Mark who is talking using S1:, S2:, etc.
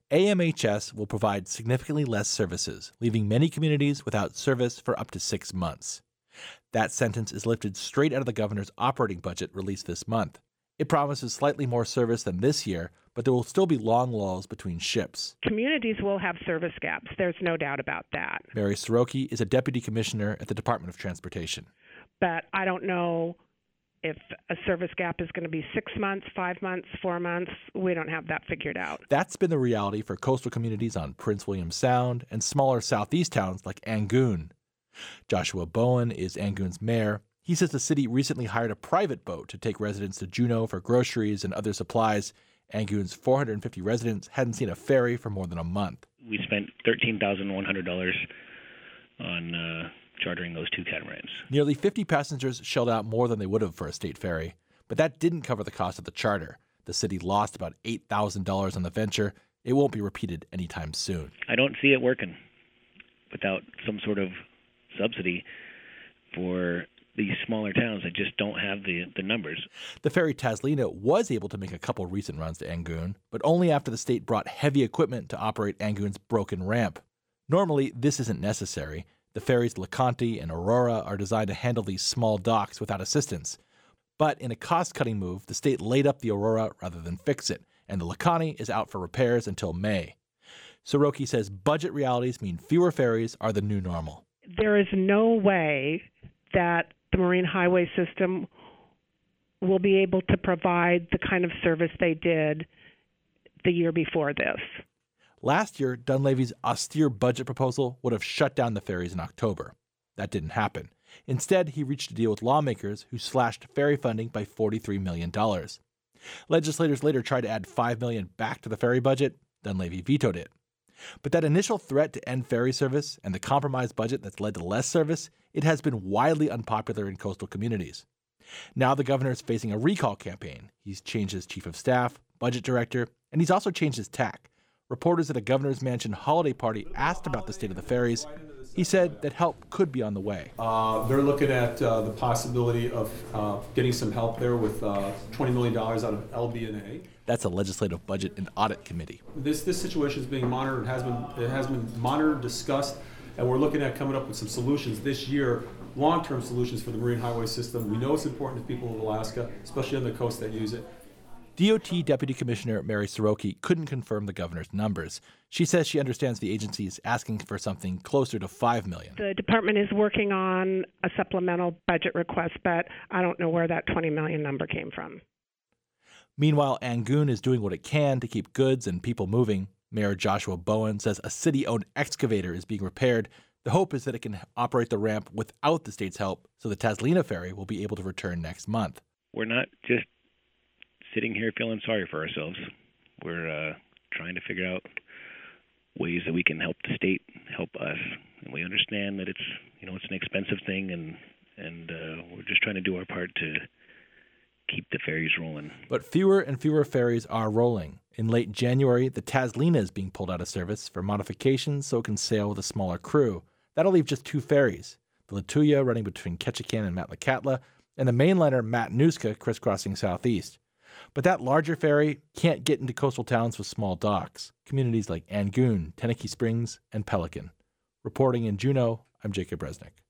S1: AMHS will provide significantly less services, leaving many communities without service for up to 6 months. That sentence is lifted straight out of the governor's operating budget released this month. It promises slightly more service than this year, but there will still be long lulls between ships.
S2: Communities will have service gaps. There's no doubt about that.
S1: Mary Soroki is a deputy commissioner at the Department of Transportation.
S2: But I don't know if a service gap is going to be 6 months, 5 months, 4 months. We don't have that figured out.
S1: That's been the reality for coastal communities on Prince William Sound and smaller southeast towns like Angoon. Joshua Bowen is Angoon's mayor. He says the city recently hired a private boat to take residents to Juneau for groceries and other supplies. Angoon's 450 residents hadn't seen a ferry for more than a month.
S3: We spent $13,100 on chartering those 2 catamarans.
S1: Nearly 50 passengers shelled out more than they would have for a state ferry, but that didn't cover the cost of the charter. The city lost about $8,000 on the venture. It won't be repeated anytime soon.
S3: I don't see it working without some sort of subsidy for these smaller towns that just don't have the numbers.
S1: The ferry Taslina was able to make a couple recent runs to Angoon, but only after the state brought heavy equipment to operate Angoon's broken ramp. Normally, this isn't necessary. The ferries LeConte and Aurora are designed to handle these small docks without assistance. But in a cost-cutting move, the state laid up the Aurora rather than fix it, and the LeConte is out for repairs until May. Soroki says budget realities mean fewer ferries are the new normal.
S2: There is no way that the Marine Highway System will be able to provide the kind of service they did the year before this.
S1: Last year, Dunleavy's austere budget proposal would have shut down the ferries in October. That didn't happen. Instead, he reached a deal with lawmakers who slashed ferry funding by $43 million. Legislators later tried to add $5 million back to the ferry budget. Dunleavy vetoed it. But that initial threat to end ferry service and the compromised budget that's led to less service, it has been widely unpopular in coastal communities. Now the governor is facing a recall campaign. He's changed his chief of staff, budget director, and he's also changed his tack. Reporters at a governor's mansion holiday party asked about the state of the ferries. He said that help could be on the way.
S4: They're looking at the possibility of getting some help there with $20 million out of LB&A.
S1: That's a legislative budget and audit committee.
S4: This situation is being monitored. It has been monitored, discussed, and we're looking at coming up with some solutions this year, long-term solutions for the Marine Highway System. We know it's important to people of Alaska, especially on the coast that use it.
S1: DOT Deputy Commissioner Mary Soroki couldn't confirm the governor's numbers. She says she understands the agency is asking for something closer to $5 million.
S2: The department is working on a supplemental budget request, but I don't know where that $20 million number came from.
S1: Meanwhile, Angoon is doing what it can to keep goods and people moving. Mayor Joshua Bowen says a city-owned excavator is being repaired. The hope is that it can operate the ramp without the state's help, so the Taslina ferry will be able to return next month.
S3: We're not just sitting here feeling sorry for ourselves. We're trying to figure out ways that we can help the state help us. And we understand that it's an expensive thing, and we're just trying to do our part to keep the ferries rolling.
S1: But fewer and fewer ferries are rolling. In late January, the Taslina is being pulled out of service for modifications so it can sail with a smaller crew. That'll leave just 2 ferries, the Lituya running between Ketchikan and Metlakatla, and the mainliner Matanuska crisscrossing southeast. But that larger ferry can't get into coastal towns with small docks, communities like Angoon, Tenakee Springs, and Pelican. Reporting in Juneau, I'm Jacob Resnick.